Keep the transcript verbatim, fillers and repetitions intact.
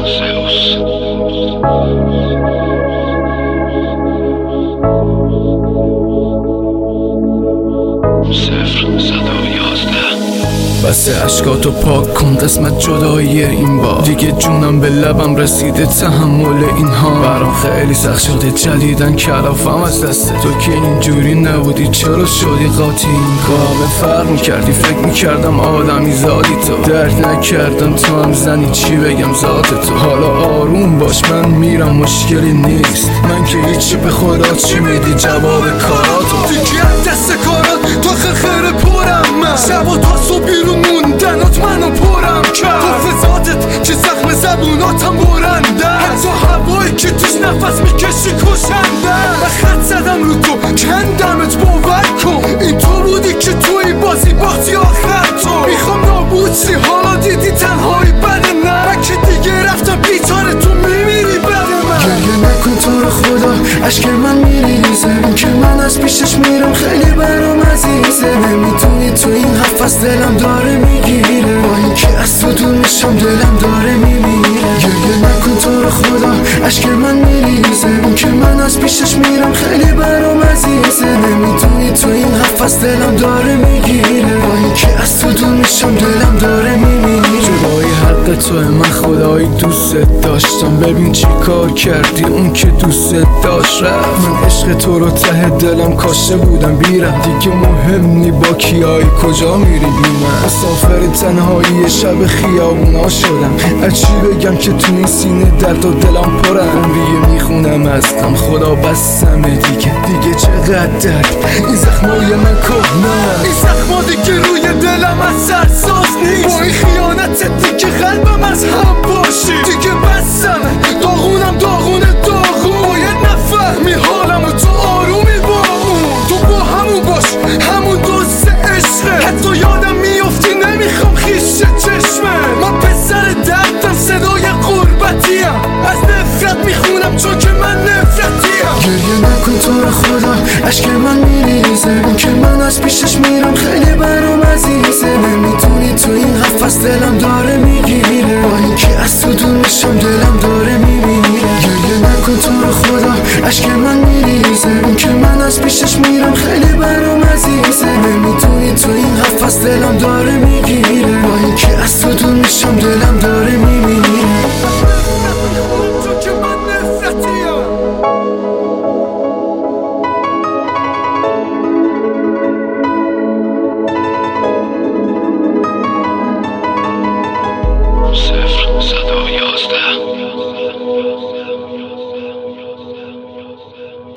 بس اشکاتو پاک کن، قسمت جدایی این با دیگه جونم به لبم رسیده، تحمل اینها برام خیلی سخت شده، جدیدن کلافم از دسته تو که اینجوری نبودی، چرا شدی قاطی این کار؟ فرق میکردی، فکر میکردم آدمی زادی تو، درک نکردم تو هم زنی، چی بگم ذات تو. حالا آروم باش، من میرم مشکلی نیست، من که هیچی، به خدا چی میدی جواب کاراتو؟ دیگه از دست کارات تا خخر پرم، من شبا تا صبح بیرون موندنات منو پرم کرد، تو ذاتت که زخم زبوناتم برنده، حتی هوایی که توش نفس میکشی کشنده. من خط زدم رو تو کندمت، باور کن این تو بودی که توی بازی باختی آخر تو. میخوام نابود شی، حالا دیدی تنهایی بده، نه من که دیگه رفتم بیچاره، تو میمیری بده من. گریه نکن تو رو خدا، اشک من میریزه، این که من از پیشش میرم خیلی برام عزیزه. نمیدونی تو این حفظ دلم داره میگیره، با این که از تو دور میشم دلم داره میمیره. گریه نکن تو رو خدا، اشک من میریزه، این که من از پیشش میرم خیلی برام عزیزه. نمیدونی تو این حفظ دلم داره میگیره، با این که از تو دور میشم دلم داره میمیره. جدایی حق توه، من خدایی دوست داشتم، ببین چی کار کردی اون که دوست داشت رفت. من عشق تو رو ته دلم کاشته بودم بیرم، دیگه مهم نی با کیایی کجا میری بی من. مسافر تنهایی شب خیابونا شدم، از چی بگم که تو این سینه درد و دلم پرم. دیگه میخونم از غم، خدا بستم دیگه، دیگه چقدر درد این زخمای من کهنه، این زخما دیگه روی دلم از سرساز نیست، با این خیانت دیگه قلبم از هم باشی. دیگه